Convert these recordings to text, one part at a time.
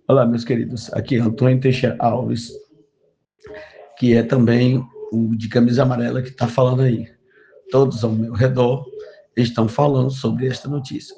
Olá, meus queridos. Aqui é Antônio Teixeira Alves, que é também o de camisa amarela que está falando aí. Todos ao meu redor estão falando sobre esta notícia.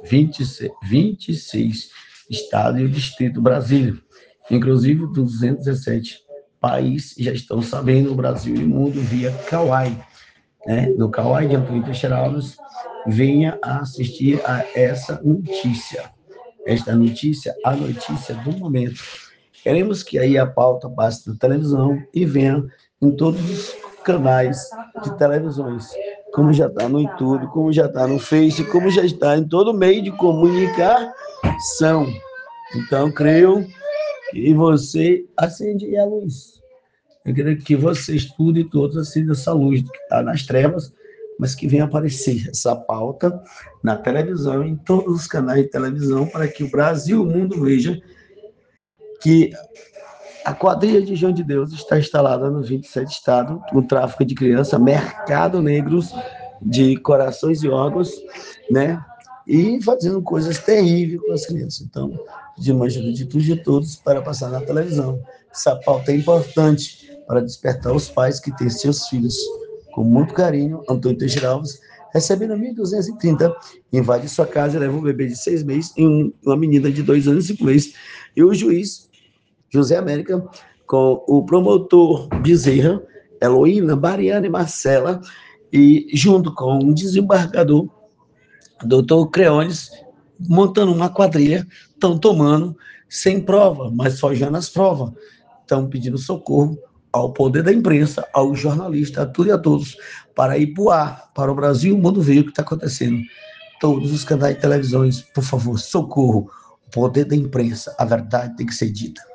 26 estados e o Distrito Brasília, inclusive 217 países já estão sabendo, o Brasil e o mundo, via Kawai. Né? No Kawai de Antônio Teixeira Alves, venha assistir a essa notícia. Esta notícia, a notícia do momento. Queremos que aí a pauta passe na televisão e venha em todos os canais de televisões, como já está no YouTube, como já está no Face, como já está em todo meio de comunicação. Então, creio que você acende a luz. Eu queria que você estude todos acendam essa luz que está nas trevas, mas que venha aparecer essa pauta na televisão, em todos os canais de televisão, para que o Brasil e o mundo veja que a quadrilha de João de Deus está instalada nos 27 estados, com tráfico de crianças, mercado negros de corações e órgãos, né? E fazendo coisas terríveis com as crianças. Então, pedimos ajuda de todos e de todos para passar na televisão. Essa pauta é importante para despertar os pais que têm seus filhos com muito carinho. Antônio Teixeira Alves, recebendo 1.230, invade sua casa e leva um bebê de 6 meses e uma menina de 2 anos e 5 meses. E o juiz José América, com o promotor Bezerra, Heloína, Bariana e Marcela, e junto com o desembargador, doutor Creones, montando uma quadrilha, estão tomando sem prova, mas forjando as provas. Estão pedindo socorro ao poder da imprensa, aos jornalistas, a tudo e a todos, para ir para o ar, para o Brasil e o mundo ver o que está acontecendo. Todos os canais de televisões, por favor, socorro, o poder da imprensa, a verdade tem que ser dita.